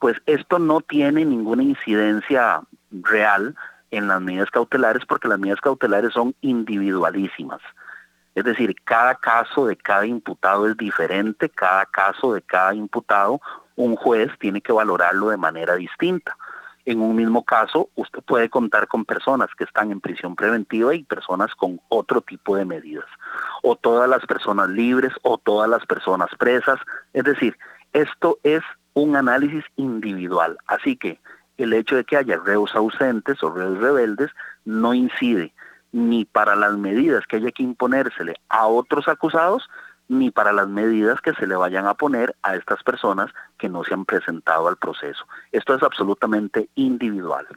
pues esto no tiene ninguna incidencia real en las medidas cautelares porque las medidas cautelares son individualísimas. Es decir, cada caso de cada imputado es diferente, cada caso de cada imputado, un juez tiene que valorarlo de manera distinta. En un mismo caso, usted puede contar con personas que están en prisión preventiva y personas con otro tipo de medidas. O todas las personas libres o todas las personas presas. Es decir, esto es un análisis individual. Así que el hecho de que haya reos ausentes o reos rebeldes no incide ni para las medidas que haya que imponérsele a otros acusados, ni para las medidas que se le vayan a poner a estas personas que no se han presentado al proceso. Esto es absolutamente individual.